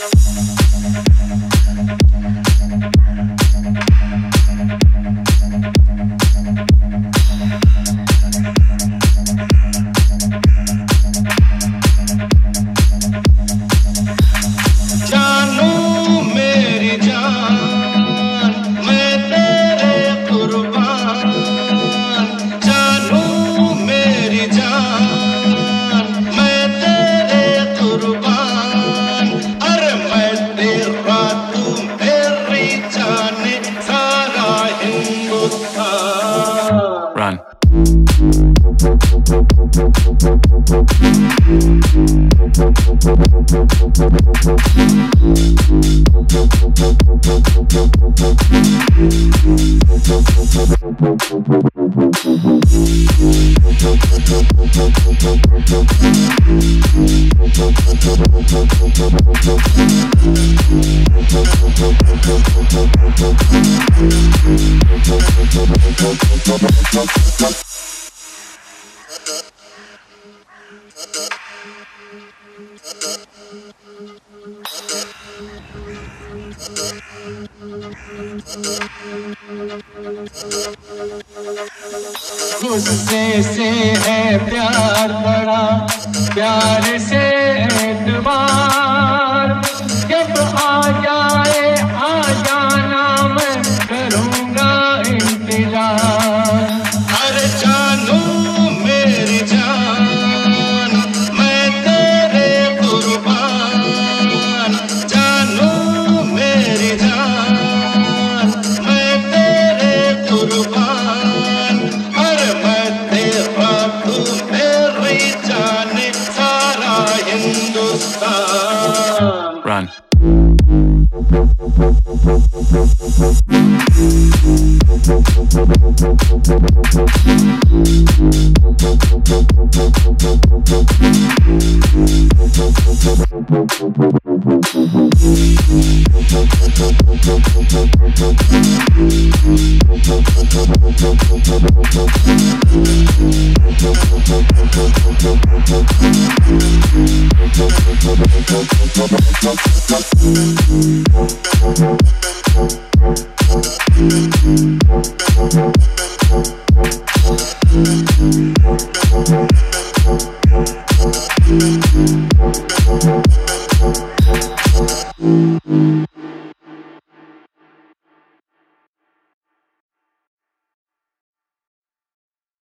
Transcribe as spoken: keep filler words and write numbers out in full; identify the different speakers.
Speaker 1: गुस्से से है प्यार बड़ा, प्यार से एतबार, जब आ जाए आ जाना मैं करूँगा इंतजार।
Speaker 2: अरे जानू मेरी जान मैं तेरे कुर्बान, जानू मेरी जान मैं तेरे कुर्बान, अरे मैं तेरा तू मेरी जान सारा हिंदुस्तान।
Speaker 3: Run.
Speaker 1: Mm-hmm.